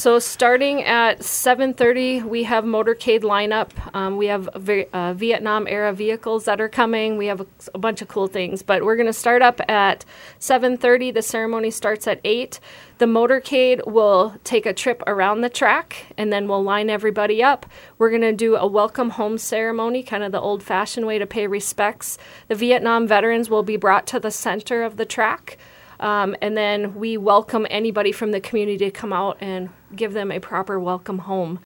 So starting at 7:30, we have motorcade lineup. We have Vietnam-era vehicles that are coming. We have a bunch of cool things. But we're going to start up at 7:30. The ceremony starts at 8. The motorcade will take a trip around the track, and then we'll line everybody up. We're going to do a welcome home ceremony, kind of the old-fashioned way to pay respects. The Vietnam veterans will be brought to the center of the track. And then we welcome anybody from the community to come out and give them a proper welcome home.